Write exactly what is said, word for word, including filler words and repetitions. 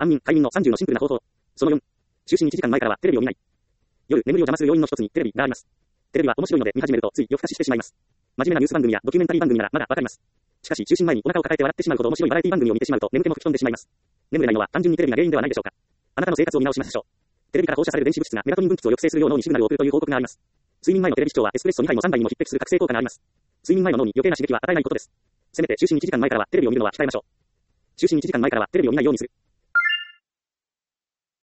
安眠、快眠のさんじゅうのシンプルな方法。そのよん、就寝いちじかんまえからはテレビを見ない。夜、眠りを邪魔する要因の一つにテレビがあります。テレビは面白いので見始めるとつい夜更かししてしまいます。真面目なニュース番組やドキュメンタリー番組ならまだわかります。しかし就寝前にお腹を抱えて笑ってしまうほど面白いバラエティ番組を見てしまうと眠気も吹き飛んでしまいます。眠れないのは単純にテレビが原因ではないでしょうか。あなたの生活を見直しましょう。テレビから放射される電子物質がメラトニン分泌を抑制するよう脳にシグナルを送るという報告があります。睡眠前のテレビ視聴はエスプレッソにはいもさんばいにも匹敵する覚醒効果があります。睡眠前の脳に余計な刺激は与えないことです。せめて就寝いちじかんまえからはテレビを見るのは控えましょう。就寝いちじかんまえからはテレビを見ないようにする。